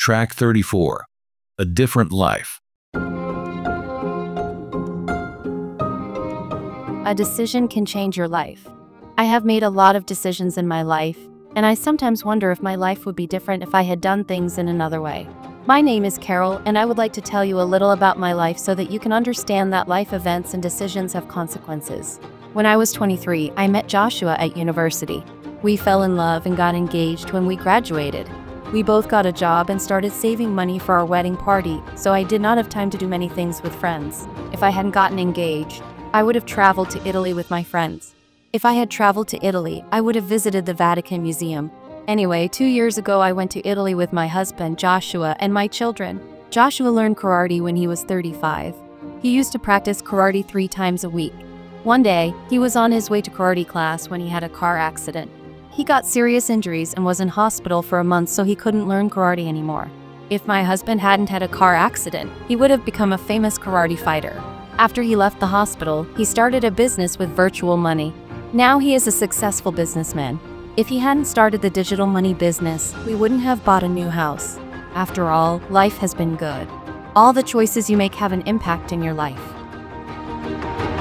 Track 34. A Different Life. A decision can change your life. I have made a lot of decisions in my life, and I sometimes wonder if my life would be different if I had done things in another way. My name is Carol, and I would like to tell you a little about my life so that you can understand that life events and decisions have consequences. When I was 23, I met Joshua at university. We fell in love and got engaged when we graduated. We both got a job and started saving money for our wedding party, so I did not have time to do many things with friends. If I hadn't gotten engaged, I would have traveled to Italy with my friends. If I had traveled to Italy, I would have visited the Vatican Museum. Anyway, 2 years ago I went to Italy with my husband, Joshua, and my children. Joshua learned karate when he was 35. He used to practice karate 3 times a week. One day, he was on his way to karate class when he had a car accident. He got serious injuries and was in hospital for a month, so he couldn't learn karate anymore. If my husband hadn't had a car accident, he would have become a famous karate fighter. After he left the hospital, he started a business with virtual money. Now he is a successful businessman. If he hadn't started the digital money business, we wouldn't have bought a new house. After all, life has been good. All the choices you make have an impact in your life.